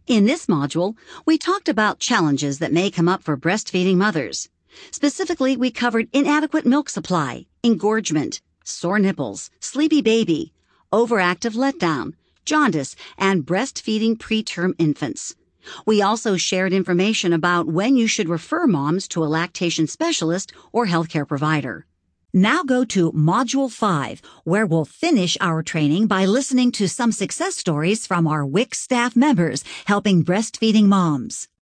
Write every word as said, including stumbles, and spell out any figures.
In this module, we talked about challenges that may come up for breastfeeding mothers. Specifically, we covered inadequate milk supply, engorgement, sore nipples, sleepy baby, overactive letdown, jaundice, and breastfeeding preterm infants. We also shared information about when you should refer moms to a lactation specialist or healthcare provider. Now go to Module five, where we'll finish our training by listening to some success stories from our W I C staff members helping breastfeeding moms.